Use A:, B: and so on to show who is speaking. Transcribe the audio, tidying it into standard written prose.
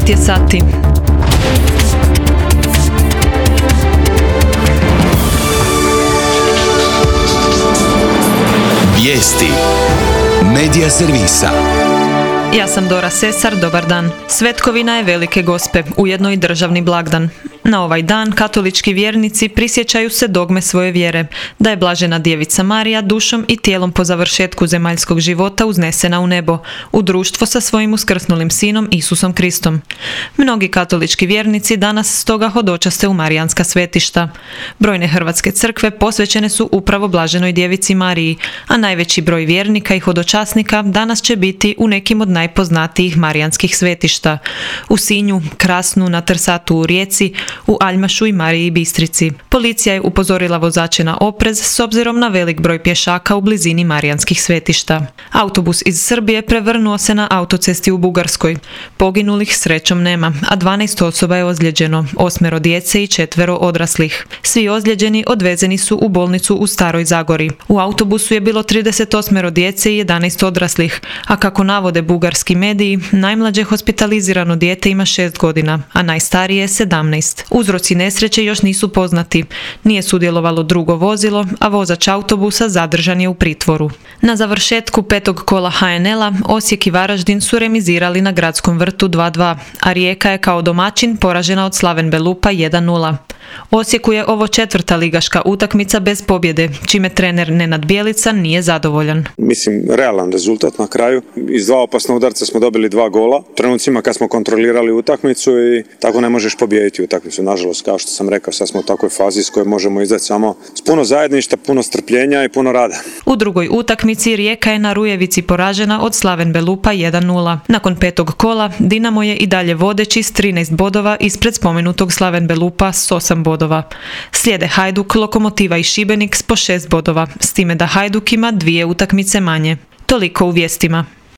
A: 20 je sati.
B: Vijesti Medija servisa.
A: Ja sam Dora Sesar, dobar dan. Svetkovina je Velike Gospe, ujedno i državni blagdan. Na ovaj dan katolički vjernici prisjećaju se dogme svoje vjere, da je blažena djevica Marija dušom i tijelom po završetku zemaljskog života uznesena u nebo, u društvo sa svojim uskrsnulim sinom Isusom Kristom. Mnogi katolički vjernici danas stoga hodočaste u marijanska svetišta. Brojne hrvatske crkve posvećene su upravo blaženoj djevici Mariji, a najveći broj vjernika i hodočasnika danas će biti u nekim od najpoznatijih marijanskih svetišta. U Sinju, Krasnu, na Trsatu u Rijeci, u Aljmašu i Mariji Bistrici. Policija je upozorila vozače na oprez s obzirom na velik broj pješaka u blizini marijanskih svetišta. Autobus iz Srbije prevrnuo se na autocesti u Bugarskoj. Poginulih srećom nema, a 12 osoba je ozlijeđeno, 8 djece i 4 odraslih. Svi ozlijeđeni odvezeni su u bolnicu u Staroj Zagori. U autobusu je bilo 38 djece i 11 odraslih, a kako navode bugarski mediji, najmlađe hospitalizirano dijete ima 6 godina, a najstarije 17. Uzroci nesreće još nisu poznati. Nije sudjelovalo drugo vozilo, a vozač autobusa zadržan je u pritvoru. Na završetku 5. kola HNL-a Osijek i Varaždin su remizirali na Gradskom vrtu 2:2, a Rijeka je kao domaćin poražena od Slaven Belupa 1:0. Osijeku je ovo 4. ligaška utakmica bez pobjede, čime trener Nenad Bjelica nije zadovoljan.
C: Mislim, realan rezultat na kraju. Iz 2 opasna udarca smo dobili 2 gola. Trenucima kad smo kontrolirali utakmicu i tako ne možeš pobijediti utakmicu. Nažalost, kao što sam rekao, sad smo u takvoj fazi s kojoj možemo izaći samo s puno zajedništva, puno strpljenja i puno rada.
A: U drugoj utakmici Rijeka je na Rujevici poražena od Slaven Belupa 1:0. Nakon 5. kola Dinamo je i dalje vodeći s 13 bodova ispred spomenutog Slaven Belupa s 8 bodova. Slijede Hajduk, Lokomotiva i Šibenik s po 6 bodova, s time da Hajduk ima 2 utakmice manje. Toliko u vijestima.